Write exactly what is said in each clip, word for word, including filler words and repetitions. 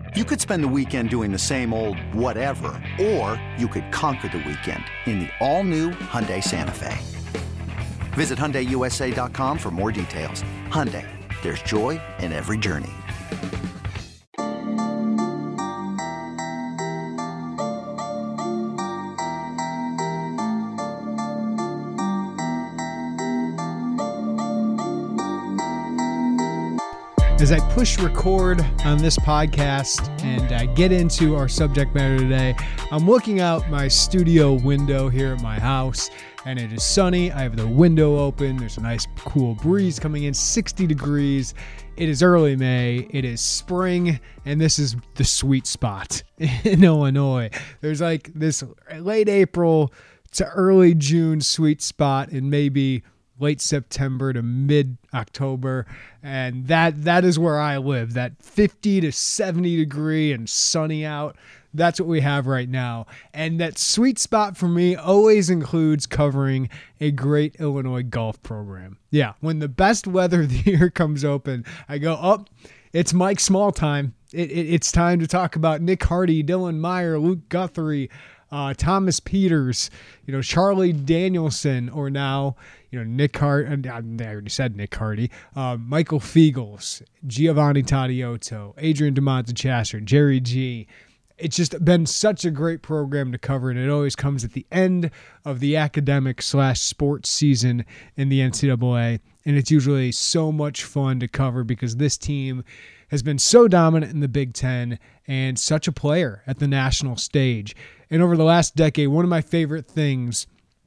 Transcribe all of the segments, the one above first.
You could spend the weekend doing the same old whatever, or you could conquer the weekend in the all-new Hyundai Santa Fe. Visit Hyundai U S A dot com for more details. Hyundai, there's joy in every journey. As I push record on this podcast and uh, get into our subject matter today, I'm looking out my studio window here at my house, and it is sunny. I have the window open. There's a nice cool breeze coming in, sixty degrees. It is early May. It is spring, and this is the sweet spot in Illinois. There's like this late April to early June sweet spot, and maybe late September to mid-October, and that that is where I live, that fifty to seventy degree and sunny out. That's what we have right now. And that sweet spot for me always includes covering a great Illinois golf program. Yeah, when the best weather of the year comes open, I go, oh, it's Mike Small time. It, it, it's time to talk about Nick Hardy, Dylan Meyer, Luke Guthrie, Uh, Thomas Peters, you know, Charlie Danielson, or now, you know, Nick Hardy, I already said Nick Hardy, uh, Michael Fiegels, Giovanni Tadiotto, Adrian DeMonte-Chasser, Jerry G. It's just been such a great program to cover, and it always comes at the end of the academic slash sports season in the N C double A, and it's usually so much fun to cover because this team has been so dominant in the Big Ten and such a player at the national stage. And over the last decade, one of my favorite things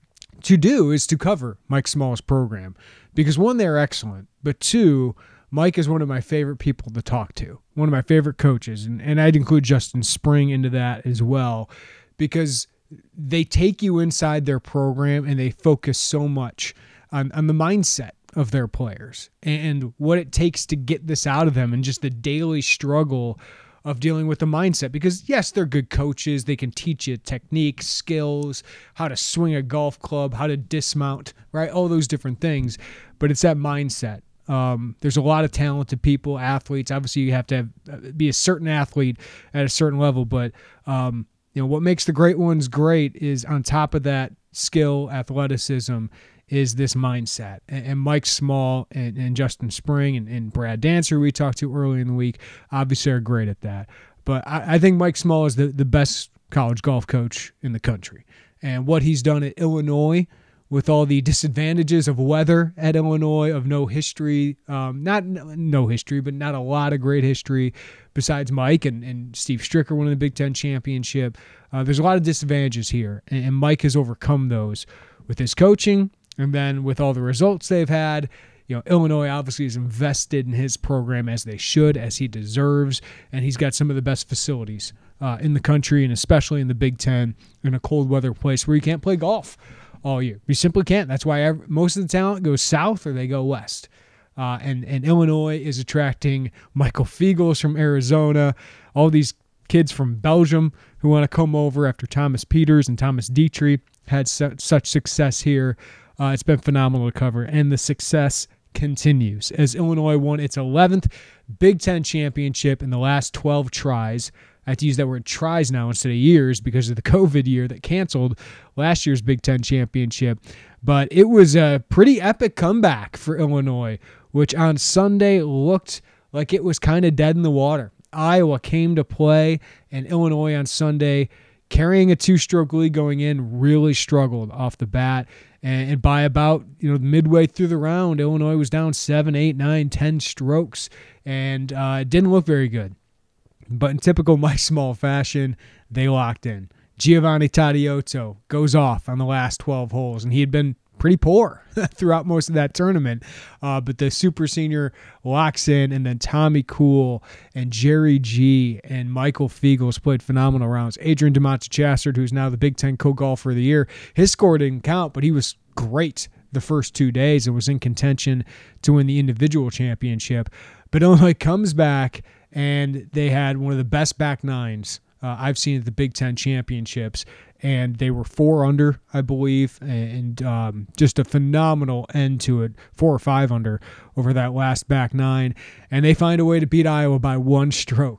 to do is to cover Mike Small's program because, one, they're excellent, but two, Mike is one of my favorite people to talk to, one of my favorite coaches, and, and I'd include Justin Spring into that as well because they take you inside their program and they focus so much on, on the mindset of their players and what it takes to get this out of them and just the daily struggle of dealing with the mindset. Because yes, they're good coaches. They can teach you technique, skills, how to swing a golf club, how to dismount, right? All those different things. But it's that mindset. Um, there's a lot of talented people, athletes. Obviously, you have to have, be a certain athlete at a certain level. But um, you know what makes the great ones great is on top of that skill, athleticism, is this mindset. And, and Mike Small and, and Justin Spring and, and Brad Dancer, we talked to early in the week, obviously are great at that. But I, I think Mike Small is the, the best college golf coach in the country. And what he's done at Illinois with all the disadvantages of weather at Illinois, of no history, um, not no history, but not a lot of great history besides Mike and, and Steve Stricker winning the Big Ten championship. Uh, there's a lot of disadvantages here, and, and Mike has overcome those with his coaching. And then with all the results they've had, you know, Illinois obviously is invested in his program as they should, as he deserves, and he's got some of the best facilities uh, in the country, and especially in the Big Ten, in a cold weather place where you can't play golf all year. You simply can't. That's why every, most of the talent goes south or they go west. Uh, and, and Illinois is attracting Michael Fiegels from Arizona, all these kids from Belgium who want to come over after Thomas Peters and Thomas Dietrich had su- such success here. Uh, it's been phenomenal to cover, and the success continues as Illinois won its eleventh Big Ten championship in the last twelve tries. I have to use that word tries now instead of years because of the COVID year that canceled last year's Big Ten championship. But it was a pretty epic comeback for Illinois, which on Sunday looked like it was kind of dead in the water. Iowa came to play, and Illinois on Sunday, carrying a two-stroke lead going in, really struggled off the bat. And by about, you know, midway through the round, Illinois was down seven, eight, nine, ten strokes, and uh, it didn't look very good. But in typical Mike Small fashion, they locked in. Giovanni Tadiotto goes off on the last twelve holes, and he had been pretty poor throughout most of that tournament. Uh, but the super senior locks in, and then Tommy Kuhl and Jerry G and Michael Fiegels played phenomenal rounds. Adrian DeMonte-Chasser, who's now the Big Ten co-golfer of the year, his score didn't count, but he was great the first two days and was in contention to win the individual championship. But Illinois comes back, and they had one of the best back nines uh, I've seen at the Big Ten championships. And they were four under, I believe, and um, just a phenomenal end to it, four or five under over that last back nine. And they find a way to beat Iowa by one stroke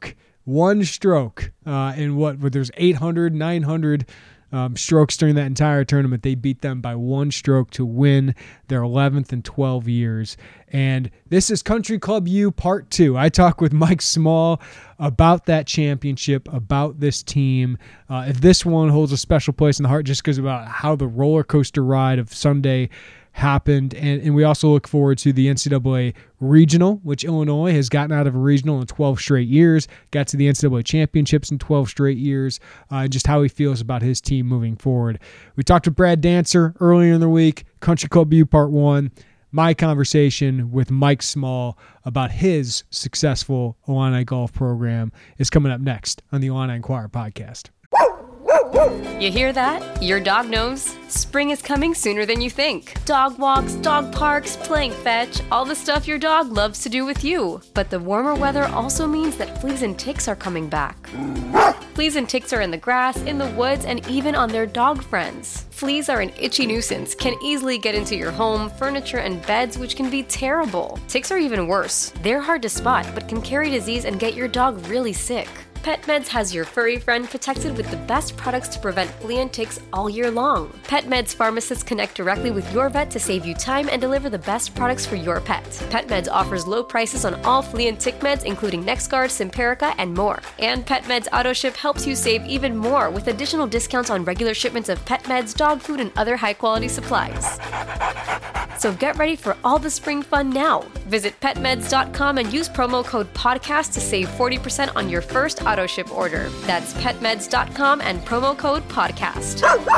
one stroke uh, in what, what there's eight hundred, nine hundred um, strokes during that entire tournament. They beat them by one stroke to win their eleventh in twelve years. And this is Country Club U Part two. I talk with Mike Small about that championship, about this team. Uh, if this one holds a special place in the heart just because about how the roller coaster ride of Sunday happened. And, and we also look forward to the N C double A Regional, which Illinois has gotten out of a regional in twelve straight years, got to the N C double A championships in twelve straight years, uh, and just how he feels about his team moving forward. We talked to Brad Dancer earlier in the week, Country Club U Part one. My conversation with Mike Small about his successful Illini golf program is coming up next on the Illini Inquirer podcast. You hear that? Your dog knows spring is coming sooner than you think. Dog walks, dog parks, playing fetch, all the stuff your dog loves to do with you. But the warmer weather also means that fleas and ticks are coming back. Fleas and ticks are in the grass, in the woods, and even on their dog friends. Fleas are an itchy nuisance, can easily get into your home, furniture, and beds, which can be terrible. Ticks are even worse. They're hard to spot, but can carry disease and get your dog really sick. PetMeds has your furry friend protected with the best products to prevent flea and ticks all year long. PetMeds pharmacists connect directly with your vet to save you time and deliver the best products for your pet. PetMeds offers low prices on all flea and tick meds, including NexGard, Simparica, and more. And PetMeds AutoShip helps you save even more with additional discounts on regular shipments of pet meds, dog food, and other high-quality supplies. So get ready for all the spring fun now. Visit pet meds dot com and use promo code podcast to save forty percent on your first auto ship order. That's pet meds dot com and promo code podcast.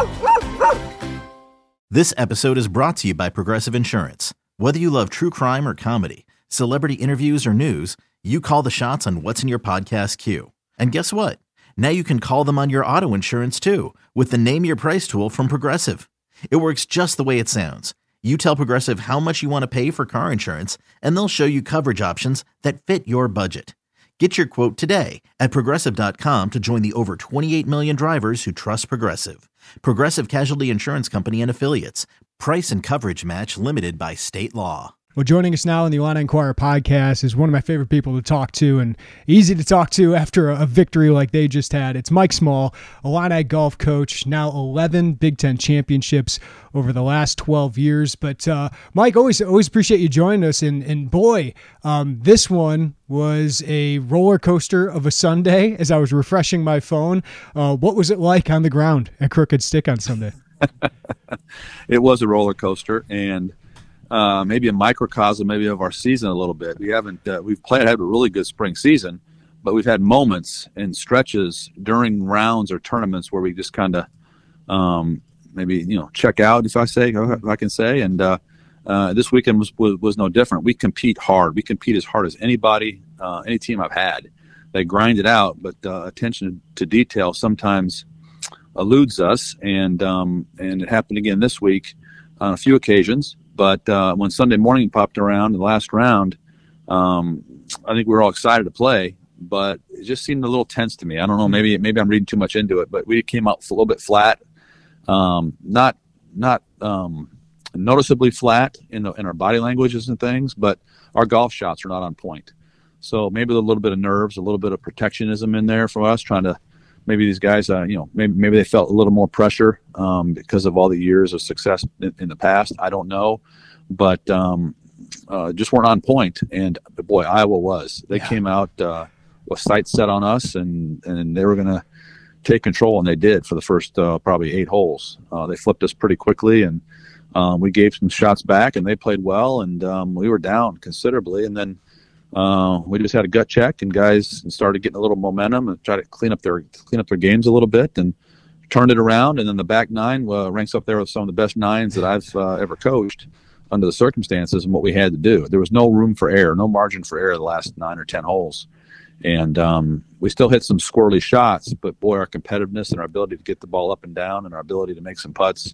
This episode is brought to you by Progressive Insurance. Whether you love true crime or comedy, celebrity interviews or news, you call the shots on what's in your podcast queue. And guess what? Now you can call them on your auto insurance too with the Name Your Price tool from Progressive. It works just the way it sounds. You tell Progressive how much you want to pay for car insurance, and they'll show you coverage options that fit your budget. Get your quote today at Progressive dot com to join the over twenty-eight million drivers who trust Progressive. Progressive Casualty Insurance Company and Affiliates. Price and coverage match limited by state law. Well, joining us now on the Illini Inquirer podcast is one of my favorite people to talk to and easy to talk to after a, a victory like they just had. It's Mike Small, Illini golf coach, now eleven Big Ten championships over the last twelve years. But uh, Mike, always always appreciate you joining us. And, and boy, um, this one was a roller coaster of a Sunday as I was refreshing my phone. Uh, what was it like on the ground at Crooked Stick on Sunday? It was a roller coaster, and Uh, maybe a microcosm maybe of our season a little bit. We haven't uh, we've played had a really good spring season, but we've had moments and stretches during rounds or tournaments where we just kind of um, maybe you know check out, if I say if I can say. And uh, uh, this weekend was, was was no different. We compete hard. We compete as hard as anybody, uh, any team I've had. They grind it out, but uh, attention to detail sometimes eludes us, and um, and it happened again this week on a few occasions. But uh, when Sunday morning popped around in the last round, um, I think we were all excited to play, but it just seemed a little tense to me. I don't know, maybe maybe I'm reading too much into it, but we came out a little bit flat, um, not not um, noticeably flat in the, in our body languages and things, but our golf shots are not on point. So maybe a little bit of nerves, a little bit of protectionism in there for us, trying to maybe these guys, uh, you know, maybe maybe they felt a little more pressure um, because of all the years of success in, in the past. I don't know, but um, uh, just weren't on point. And boy, Iowa was. They yeah. came out uh, with sights set on us, and and they were going to take control, and they did for the first uh, probably eight holes. Uh, they flipped us pretty quickly, and um, we gave some shots back, and they played well, and um, we were down considerably, and then. Uh, we just had a gut check, and guys started getting a little momentum and try to clean up their clean up their games a little bit, and turned it around. And then the back nine uh, ranks up there with some of the best nines that I've uh, ever coached under the circumstances and what we had to do. There was no room for error, no margin for error the last nine or ten holes, and um, we still hit some squirrely shots. But boy, our competitiveness and our ability to get the ball up and down, and our ability to make some putts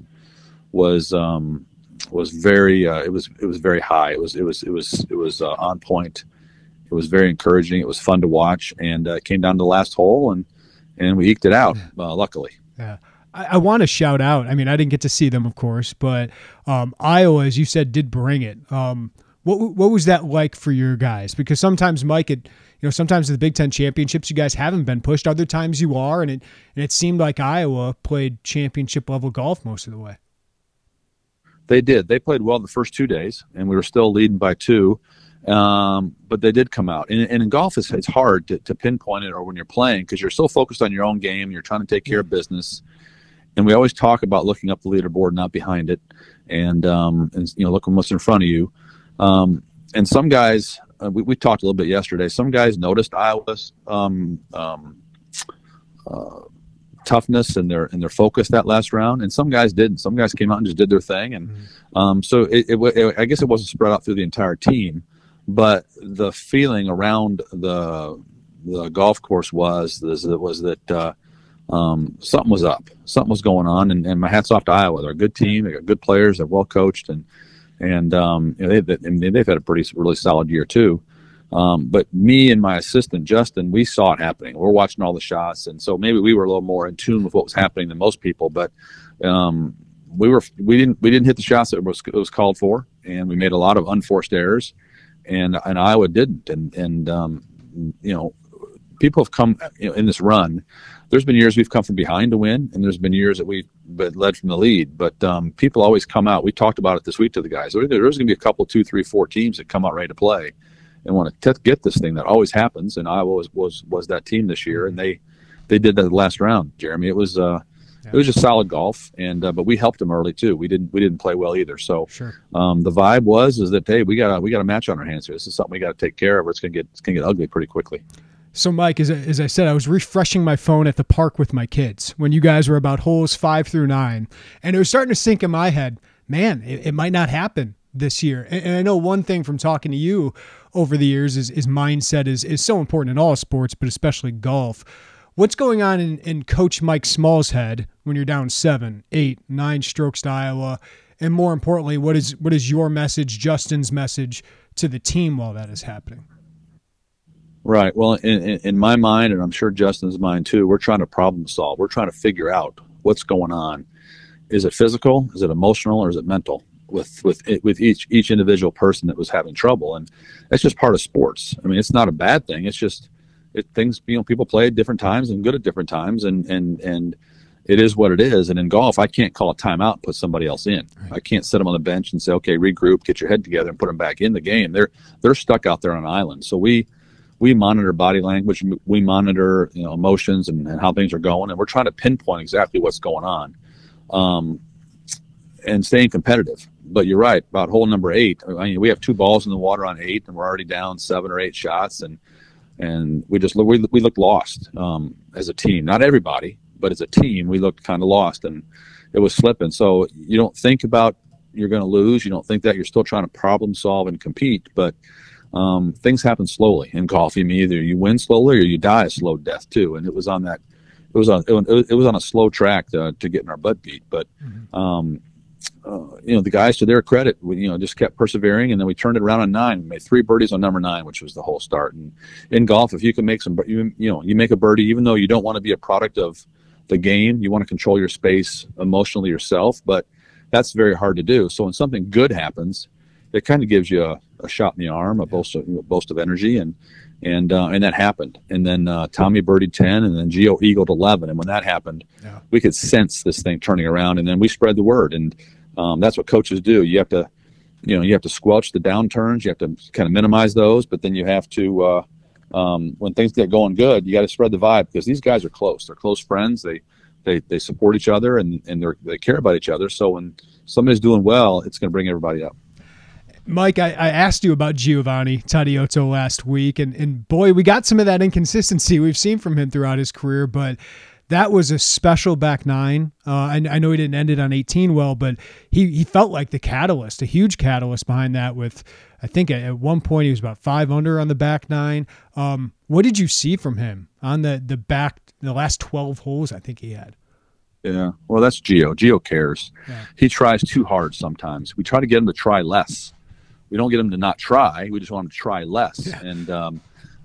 was um, was very uh, it was it was very high. It was it was it was it was uh, on point. It was very encouraging. It was fun to watch, and uh, came down to the last hole, and and we eked it out, uh, luckily. Yeah. I, I want to shout out. I mean, I didn't get to see them, of course, but um, Iowa, as you said, did bring it. Um, What what was that like for your guys? Because sometimes, Mike, it you know sometimes at the Big Ten championships, you guys haven't been pushed. Other times you are, and it and it seemed like Iowa played championship level golf most of the way. They did. They played well the first two days, and we were still leading by two. Um, but they did come out. And, and in golf, it's, it's hard to, to pinpoint it or when you're playing because you're so focused on your own game. You're trying to take care of business. And we always talk about looking up the leaderboard, not behind it. And, um, and you know, looking what's in front of you. Um, and some guys, uh, we, we talked a little bit yesterday, some guys noticed Iowa's um, um, uh, toughness and their and their focus that last round, and some guys didn't. Some guys came out and just did their thing. And um, so it, it, it, I guess it wasn't spread out through the entire team. But the feeling around the the golf course was was, was that uh, um, something was up, something was going on, and, and my hat's off to Iowa. They're a good team, they got good players, they're well coached, and and um, you know, they've I mean, they've had a pretty really solid year too. Um, but me and my assistant Justin, we saw it happening. We're watching all the shots, and so maybe we were a little more in tune with what was happening than most people. But um, we were we didn't we didn't hit the shots that was it was called for, and we made a lot of unforced errors. And and Iowa didn't, and and um, you know, people have come you know, in this run. There's been years we've come from behind to win, and there's been years that we've been led from the lead. But um, people always come out. We talked about it this week to the guys. There's going to be a couple, two, three, four teams that come out ready to play and want to get this thing. That always happens, and Iowa was was, was that team this year, and they they did that last round. Jeremy, it was. Uh, It was just solid golf, and uh, but we helped them early too. We didn't we didn't play well either. So sure. um, the vibe was is that hey, we got a, we got a match on our hands here. This is something we got to take care of. Or it's gonna get it's gonna get ugly pretty quickly. So Mike, as I, as I said, I was refreshing my phone at the park with my kids when you guys were about holes five through nine, and it was starting to sink in my head. Man, it, it might not happen this year. And, and I know one thing from talking to you over the years is is mindset is is so important in all sports, but especially golf. What's going on in, in Coach Mike Small's head when you're down seven, eight, nine strokes to Iowa? And more importantly, what is what is your message, Justin's message to the team while that is happening? Right. Well, in, in, in my mind, and I'm sure Justin's mind too, we're trying to problem solve. We're trying to figure out what's going on. Is it physical? Is it emotional? Or is it mental? With with with each each individual person that was having trouble, and that's just part of sports. I mean, it's not a bad thing. It's just It, things, you know, people play at different times and good at different times, and and and it is what it is. And in golf, I can't call a timeout and put somebody else in. Right. I can't sit them on the bench and say, okay, regroup, get your head together, and put them back in the game. They're they're stuck out there on an island. So we we monitor body language, we monitor you know emotions and, and how things are going, and we're trying to pinpoint exactly what's going on, um, and staying competitive. But you're right about hole number eight. I mean, we have two balls in the water on eight, and we're already down seven or eight shots, and. And we just we we looked lost um, as a team. Not everybody, but as a team, we looked kind of lost, and it was slipping. So you don't think about you're going to lose. You don't think that you're still trying to problem solve and compete. But um, things happen slowly in golf. I mean, either you win slowly or you die a slow death too. And it was on that. It was on. It was on a slow track to, to getting our butt beat. But mm-hmm. um, Uh, you know, the guys, to their credit, we, you know, just kept persevering, and then we turned it around on nine. We made three birdies on number nine, which was the whole start. And in golf, if you can make some, you, you know, you make a birdie, even though you don't want to be a product of the game, you want to control your space emotionally yourself, but that's very hard to do. So when something good happens, it kind of gives you a, a shot in the arm, a boast of, a boast of energy, and and uh, and that happened. And then uh, Tommy birdied ten, and then Gio eagled eleven. And when that happened, yeah. we could sense this thing turning around, and then we spread the word. And Um, that's what coaches do. You have to, you know, you have to squelch the downturns. You have to kind of minimize those, but then you have to, uh, um, when things get going good, you got to spread the vibe, because these guys are close. They're close friends. They, they, they support each other, and, and they're, they care about each other. So when somebody's doing well, it's going to bring everybody up. Mike, I, I asked you about Giovanni Tadiotto last week, and, and boy, we got some of that inconsistency we've seen from him throughout his career, but that was a special back nine. Uh, I, I know he didn't end it on eighteen well, but he, he felt like the catalyst, a huge catalyst behind that with, I think at, at one point he was about five under on the back nine. Um, what did you see from him on the, the back, the last twelve holes I think he had? Yeah, well, that's Gio. Gio cares. Yeah. He tries too hard sometimes. We try to get him to try less. We don't get him to not try. We just want him to try less. Yeah. And, um,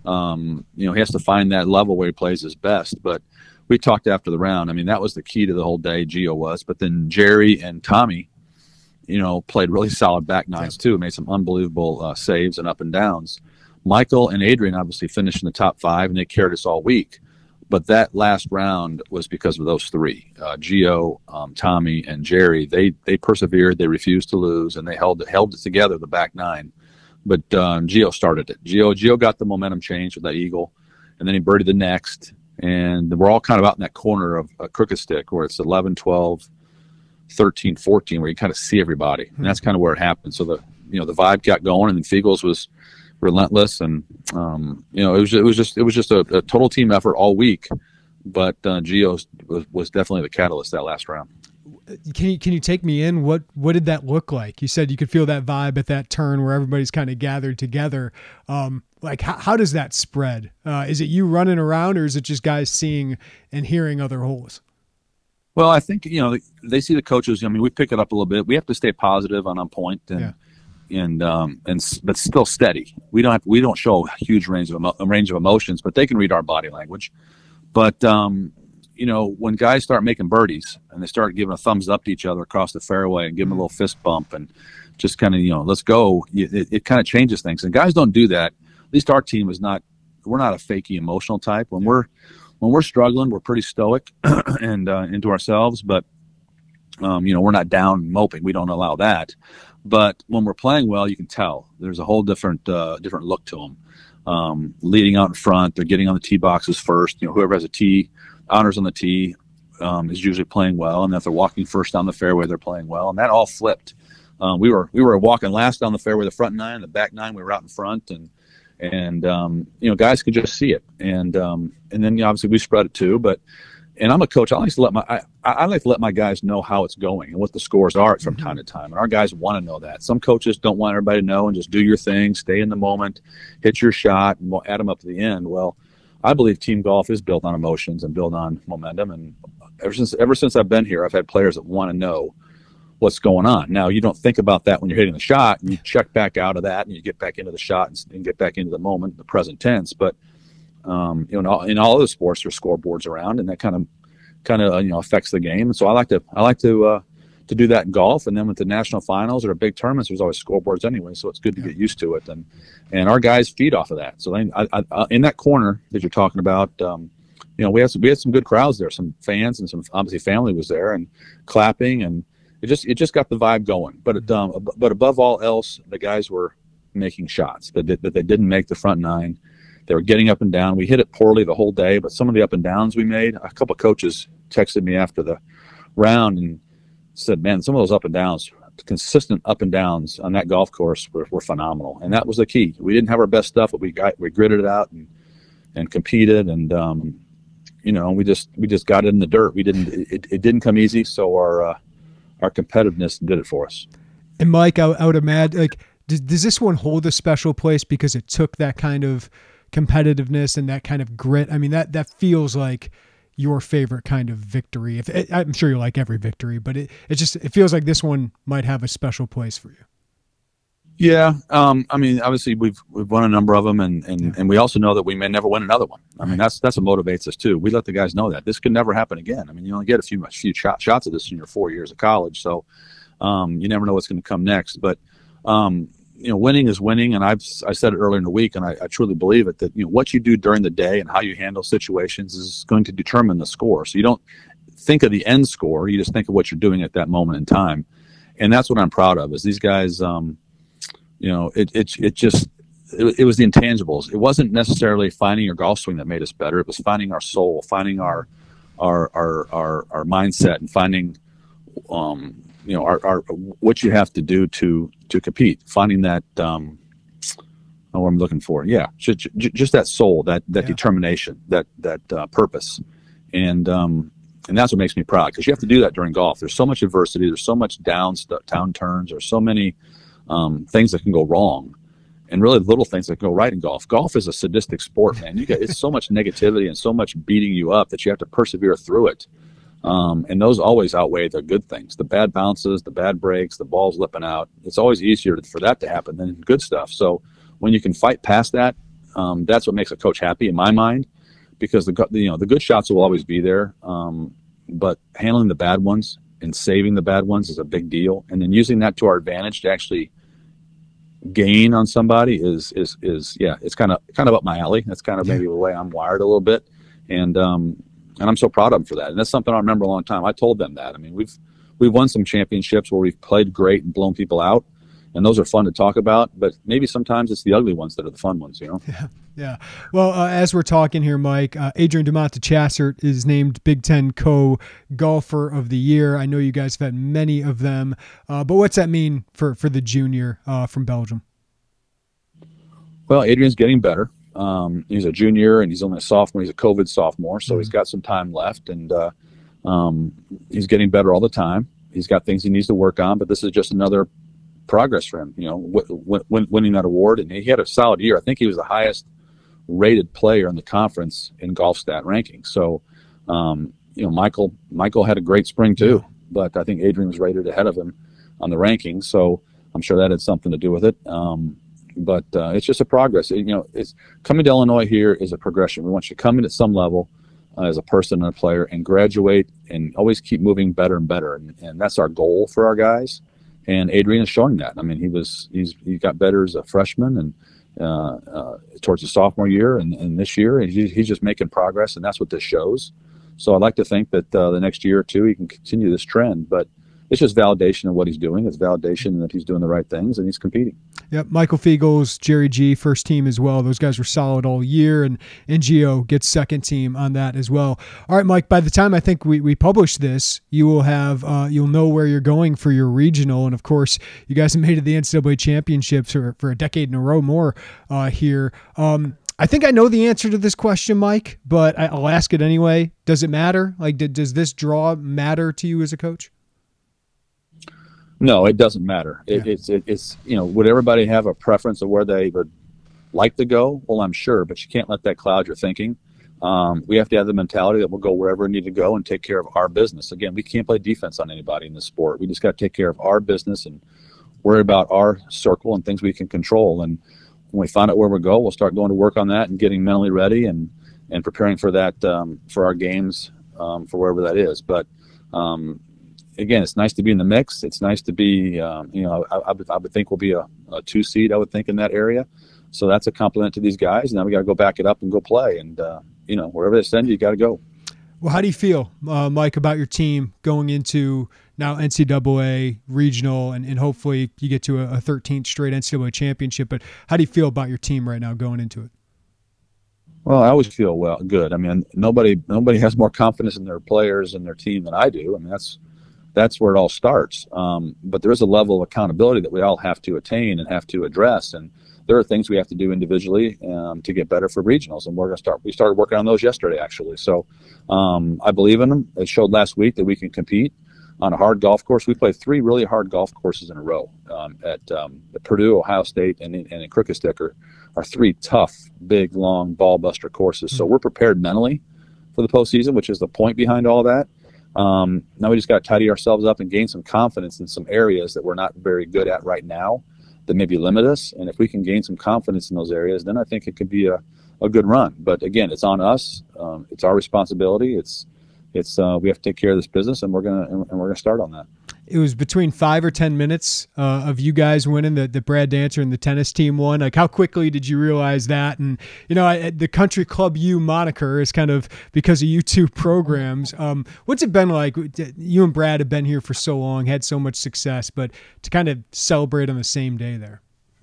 um, you know, he has to find that level where he plays his best. But we talked after the round. I mean, that was the key to the whole day, Gio was. But then Jerry and Tommy, you know, played really solid back nines too, made some unbelievable uh, saves and up and downs. Michael and Adrian obviously finished in the top five, and they carried us all week. But that last round was because of those three, uh, Gio, um, Tommy, and Jerry. They they persevered. They refused to lose, and they held it, held it together, the back nine. But um, Gio started it. Gio Gio got the momentum change with that eagle, and then he birdied the next. And we're all kind of out in that corner of a crooked stick where it's eleven, twelve, thirteen, fourteen, where you kind of see everybody. And that's kind of where it happened. So the you know the vibe got going, and then Fiegels was relentless, and um, you know it was it was just it was just a, a total team effort all week. But uh, Gio was, was definitely the catalyst that last round. Can you can you take me in? What what did that look like? You said you could feel that vibe at that turn where everybody's kind of gathered together. Um, like how, how does that spread? Uh, is it you running around, or is it just guys seeing and hearing other holes? Well, I think you know they see the coaches. I mean, we pick it up a little bit. We have to stay positive and on point, and yeah. and um, and but still steady. We don't have, we don't show a huge range of emo- range of emotions, but they can read our body language. But um, you know, when guys start making birdies and they start giving a thumbs up to each other across the fairway and give them a little fist bump and just kind of, you know, let's go, it, it kind of changes things. And guys don't do that. At least our team is not, we're not a fakey emotional type. When we're, when we're struggling, we're pretty stoic and uh, into ourselves, but um, you know, we're not down moping. We don't allow that. But when we're playing well, you can tell there's a whole different, uh, different look to them. Um, leading out in front, they're getting on the tee boxes first. You know, whoever has a tee, honors on the tee um, is usually playing well, and if they're walking first down the fairway, they're playing well, and that all flipped. Um, we were we were walking last down the fairway, the front nine, the back nine, we were out in front, and and um, you know guys could just see it, and um, and then you know, obviously we spread it too. But and I'm a coach, I like to let my I, I like to let my guys know how it's going and what the scores are from time to time, and our guys want to know that. Some coaches don't want everybody to know and just do your thing, stay in the moment, hit your shot, and we'll add them up to the end. Well, I believe team golf is built on emotions and built on momentum. And ever since ever since I've been here, I've had players that want to know what's going on. Now, you don't think about that when you're hitting the shot, and you check back out of that, and you get back into the shot and, and get back into the moment, the present tense. But um, you know, in all, in all other sports, there's scoreboards around, and that kind of kind of you know affects the game. And so I like to I like to uh, to do that in golf, and then with the national finals or big tournaments, there's always scoreboards anyway, so it's good to yeah. get used to it. And and our guys feed off of that. So they, I, I, in that corner that you're talking about, um, you know, we had some, we had some good crowds there, some fans and some obviously family was there and clapping, and it just it just got the vibe going. But it, um, but above all else, the guys were making shots that that they didn't make the front nine. They were getting up and down. We hit it poorly the whole day, but some of the up and downs we made. A couple of coaches texted me after the round and said, "Man, some of those up and downs." Consistent up and downs on that golf course were, were phenomenal, and that was the key. We didn't have our best stuff, but we got we gritted it out and and competed, and um, you know we just we just got it in the dirt. We didn't it, it didn't come easy, so our uh, our competitiveness did it for us. And Mike, I, I would imagine, like, does, does this one hold a special place because it took that kind of competitiveness and that kind of grit? I mean, that that feels like your favorite kind of victory. If it, I'm sure you like every victory, but it, it just, it feels like this one might have a special place for you. Yeah. Um, I mean, obviously we've, we've won a number of them, and, and, yeah. and we also know that we may never win another one. I mean, that's, that's what motivates us too. We let the guys know that this could never happen again. I mean, you only get a few, a few shot, shots of this in your four years of college. So um, you never know what's going to come next, but um, you know, winning is winning. And I've, I said it earlier in the week, and I, I truly believe it, that, you know, what you do during the day and how you handle situations is going to determine the score. So you don't think of the end score. You just think of what you're doing at that moment in time. And that's what I'm proud of, is these guys, um, you know, it, it, it just, it, it was the intangibles. It wasn't necessarily finding your golf swing that made us better. It was finding our soul, finding our, our, our, our, our mindset, and finding, um, you know, our, our, what you have to do to, to compete, finding that, um, oh, what I'm looking for. Yeah. Just, just that soul, that, that yeah. determination, that, that, uh, purpose. And, um, and that's what makes me proud, because you have to do that during golf. There's so much adversity. There's so much down, down turns. There's so many, um, things that can go wrong, and really little things that go right in golf. Golf is a sadistic sport, man. You get, it's so much negativity and so much beating you up that you have to persevere through it. Um, and those always outweigh the good things, the bad bounces, the bad breaks, the balls lipping out. It's always easier for that to happen than good stuff. So when you can fight past that, um, that's what makes a coach happy in my mind, because the, you know, the good shots will always be there. Um, but handling the bad ones and saving the bad ones is a big deal. And then using that to our advantage to actually gain on somebody is, is, is yeah, it's kind of, kind of up my alley. That's kind of maybe the way I'm wired a little bit. And, um, and I'm so proud of them for that. And that's something I remember a long time. I told them that. I mean, we've, we've won some championships where we've played great and blown people out. And those are fun to talk about, but maybe sometimes it's the ugly ones that are the fun ones, you know? Yeah. Yeah. Well, uh, as we're talking here, Mike, uh, Adrian Dumonte-Chassert is named Big Ten Co-Golfer of the Year. I know you guys have had many of them, uh, but what's that mean for, for the junior uh, from Belgium? Well, Adrian's getting better. Um, he's a junior and he's only a sophomore. He's a COVID sophomore, so mm-hmm. he's got some time left, and uh, um, he's getting better all the time. He's got things he needs to work on, but this is just another progress for him, you know, w- w- winning that award. And he had a solid year. I think he was the highest rated player in the conference in golf stat rankings. So, um, you know, Michael, Michael had a great spring too, but I think Adrian was rated ahead of him on the rankings. So I'm sure that had something to do with it. Um, but uh, it's just a progress. It, you know, it's coming to Illinois here is a progression. We want you to come in at some level uh, as a person and a player and graduate and always keep moving better and better. And, and that's our goal for our guys. And Adrian is showing that. I mean, he was, he's, he got better as a freshman and, Uh, uh, towards the sophomore year and, and this year, and he, he's just making progress, and that's what this shows. So I'd like to think that uh, the next year or two he can continue this trend, but it's just validation of what he's doing. It's validation that he's doing the right things and he's competing. Yep, Michael Fiegels, Jerry G, first team as well. Those guys were solid all year, and N G O gets second team on that as well. All right, Mike, by the time I think we, we publish this, you will have uh, you'll know where you're going for your regional, and of course, you guys have made it the N C double A championships for, for a decade in a row more uh, here. Um, I think I know the answer to this question, Mike, but I'll ask it anyway. Does it matter? Like, did, does this draw matter to you as a coach? No, it doesn't matter. It, yeah. It's, it, it's, you know, would everybody have a preference of where they would like to go? Well, I'm sure, but you can't let that cloud your thinking. Um, we have to have the mentality that we'll go wherever we need to go and take care of our business. Again, we can't play defense on anybody in this sport. We just got to take care of our business and worry about our circle and things we can control. And when we find out where we go, we'll start going to work on that and getting mentally ready and, and preparing for that, um, for our games, um, for wherever that is. But, um, again, it's nice to be in the mix. It's nice to be, um, you know, I, I, would, I would think we'll be a, a two seed, I would think, in that area. So that's a compliment to these guys. Now we got to go back it up and go play. And, uh, you know, wherever they send you, you got to go. Well, how do you feel, uh, Mike, about your team going into now N C double A regional and, and hopefully you get to a, a thirteenth straight N C double A championship? But how do you feel about your team right now going into it? Well, I always feel well, good. I mean, nobody nobody has more confidence in their players and their team than I do. I mean, that's that's where it all starts. Um, but there is a level of accountability that we all have to attain and have to address. And there are things we have to do individually um, to get better for regionals. And we're going to start, we started working on those yesterday, actually. So um, I believe in them. It showed last week that we can compete on a hard golf course. We played three really hard golf courses in a row um, at, um, at Purdue, Ohio State, and, and in Crooked Stick are, are three tough, big, long ball buster courses. So we're prepared mentally for the postseason, which is the point behind all that. Um, now we just got to tidy ourselves up and gain some confidence in some areas that we're not very good at right now that maybe limit us. And if we can gain some confidence in those areas, then I think it could be a, a good run. But again, it's on us. Um, it's our responsibility. It's, it's, uh, we have to take care of this business, and we're going to, and we're going to start on that. It was between five or ten minutes uh, of you guys winning that the Brad Dancer and the tennis team won. Like, how quickly did you realize that? And, you know, I, the Country Club U moniker is kind of because of you two programs. Um, what's it been like? You and Brad have been here for so long, had so much success, but to kind of celebrate on the same day there.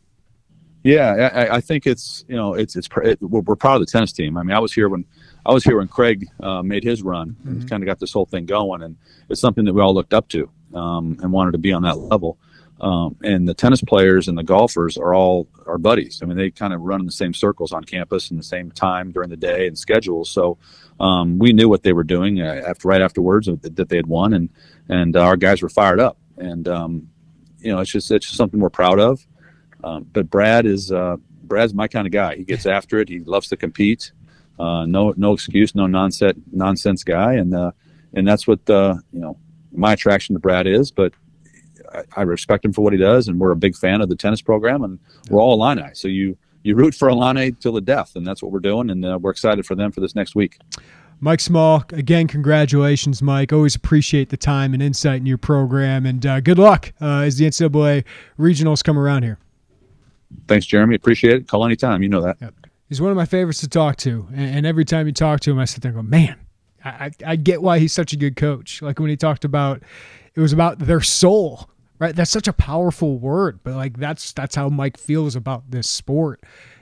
Yeah, I, I think it's, you know, it's, it's, it, we're, we're proud of the tennis team. I mean, I was here when, I was here when Craig uh, made his run and mm-hmm. kind of got this whole thing going. And it's something that we all looked up to. Um, and wanted to be on that level. Um, and the tennis players and the golfers are all our buddies. I mean, they kind of run in the same circles on campus in the same time during the day and schedules. So um, we knew what they were doing uh, after right afterwards that they had won, and and our guys were fired up. And um, you know, it's just it's just something we're proud of. Um, but Brad is uh, Brad's my kind of guy. He gets after it. He loves to compete. Uh, no no excuse, no nonsense nonsense guy, and uh, and that's what uh, you know. my attraction to Brad is, but I, I respect him for what he does, and we're a big fan of the tennis program, and we're all Illini. So you, you root for Illini till the death, and that's what we're doing, and uh, we're excited for them for this next week. Mike Small, again, congratulations, Mike. Always appreciate the time and insight in your program, and uh, good luck uh, as the N C double A regionals come around here. Thanks, Jeremy. Appreciate it. Call anytime. You know that. Yep. He's one of my favorites to talk to, and, and every time you talk to him, I sit there and go, man, I, I, I get why he's such a good coach. Like when he talked about, it was about their soul, right? That's such a powerful word, but like that's that's how Mike feels about this sport.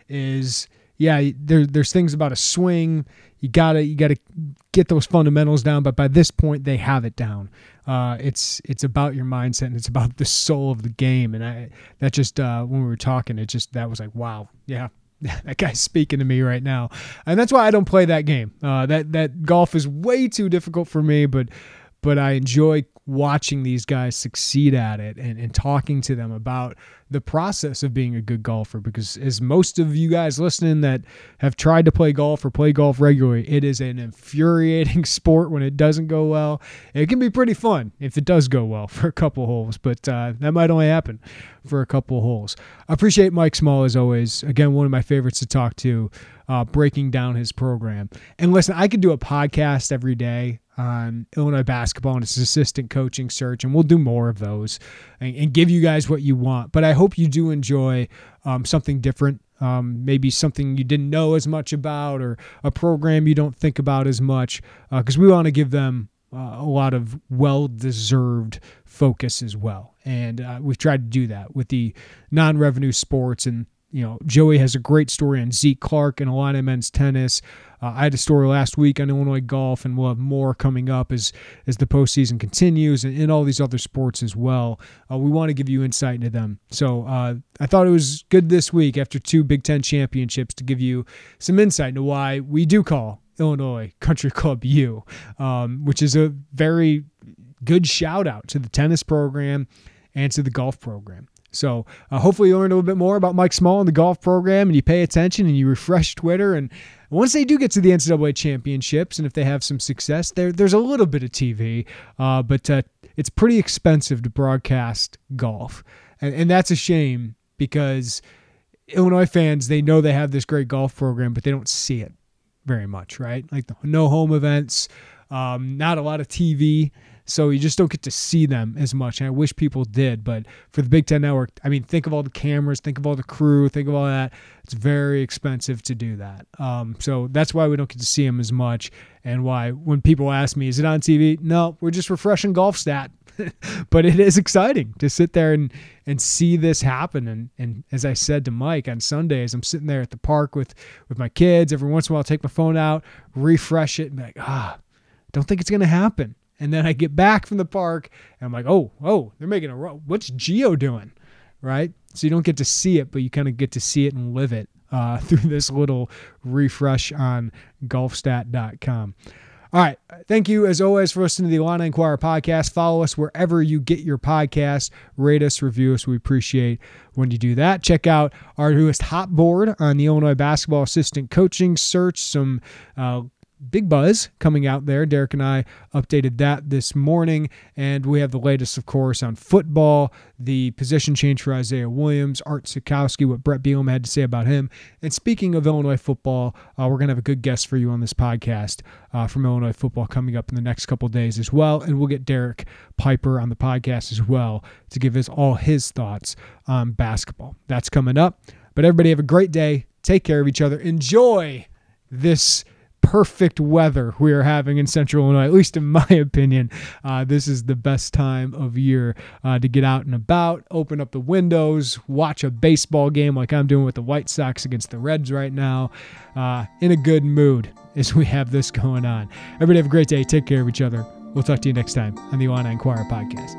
Is yeah, there there's things about a swing. You gotta you gotta get those fundamentals down, but by this point they have it down. Uh, it's it's about your mindset and it's about the soul of the game. And I that just uh, when we were talking, it just that was like, wow, yeah, that guy's speaking to me right now. And that's why I don't play that game. Uh, that that golf is way too difficult for me, but but I enjoy watching these guys succeed at it and, and talking to them about the process of being a good golfer, because as most of you guys listening that have tried to play golf or play golf regularly, it is an infuriating sport when it doesn't go well. It can be pretty fun if it does go well for a couple holes, but uh, that might only happen for a couple holes. I appreciate Mike Small as always. Again, one of my favorites to talk to, uh, breaking down his program. And listen, I could do a podcast every day on Illinois basketball and its assistant coaching search, and we'll do more of those and, and give you guys what you want. But I hope you do enjoy um, something different, um, maybe something you didn't know as much about or a program you don't think about as much, because uh, we want to give them uh, a lot of well-deserved focus as well. And uh, we've tried to do that with the non-revenue sports. And you know, Joey has a great story on Zeke Clark and Illini men's tennis. Uh, I had a story last week on Illinois golf, and we'll have more coming up as as the postseason continues, and in all these other sports as well. Uh, we want to give you insight into them. So uh, I thought it was good this week after two Big Ten championships to give you some insight into why we do call Illinois Country Club U, um, which is a very good shout out to the tennis program and to the golf program. So uh, hopefully you learned a little bit more about Mike Small and the golf program, and you pay attention and you refresh Twitter. And once they do get to the N C double A championships, and if they have some success, there there's a little bit of T V, uh, but uh, it's pretty expensive to broadcast golf. And, and that's a shame, because Illinois fans, they know they have this great golf program, but they don't see it very much, right? Like the, no home events, um, not a lot of T V. So you just don't get to see them as much. And I wish people did. But for the Big Ten Network, I mean, think of all the cameras, think of all the crew, think of all that. It's very expensive to do that. Um, so that's why we don't get to see them as much, and why when people ask me, is it on T V? No, we're just refreshing Golf Stat. But it is exciting to sit there and, and see this happen. And, and as I said to Mike on Sundays, I'm sitting there at the park with, with my kids. Every once in a while, I'll take my phone out, refresh it, and be like, ah, don't think it's going to happen. And then I get back from the park and I'm like, oh, oh, they're making a run. What's Gio doing? Right? So you don't get to see it, but you kind of get to see it and live it uh, through this little refresh on golf stat dot com. All right. Thank you, as always, for listening to the Illini Inquirer podcast. Follow us wherever you get your podcast. Rate us, review us. We appreciate when you do that. Check out our newest hot board on the Illinois basketball assistant coaching search. Some uh big buzz coming out there. Derek and I updated that this morning, and we have the latest, of course, on football, the position change for Isaiah Williams, Art Sikowski, what Brett Bielema had to say about him. And speaking of Illinois football, uh, we're going to have a good guest for you on this podcast uh, from Illinois football coming up in the next couple of days as well, and we'll get Derek Piper on the podcast as well to give us all his thoughts on basketball. That's coming up. But everybody have a great day. Take care of each other. Enjoy this perfect weather we are having in Central Illinois, at least in my opinion. Uh, this is the best time of year uh, to get out and about, open up the windows, watch a baseball game like I'm doing with the White Sox against the Reds right now, uh, in a good mood as we have this going on. Everybody have a great day. Take care of each other. We'll talk to you next time on the Illini Inquirer podcast.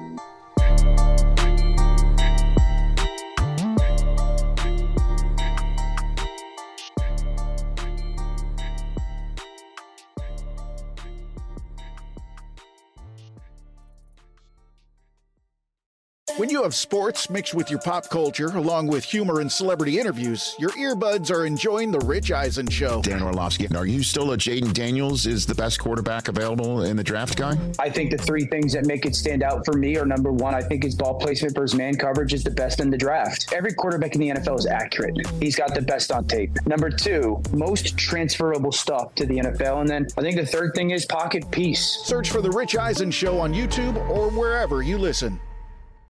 When you have sports mixed with your pop culture, along with humor and celebrity interviews, your earbuds are enjoying The Rich Eisen Show. Dan Orlovsky, are you still a Jaden Daniels is the best quarterback available in the draft guy? I think the three things that make it stand out for me are, number one, I think his ball placement versus man coverage is the best in the draft. Every quarterback in the N F L is accurate. He's got the best on tape. Number two, most transferable stuff to the N F L. And then I think the third thing is pocket peace. Search for The Rich Eisen Show on YouTube or wherever you listen.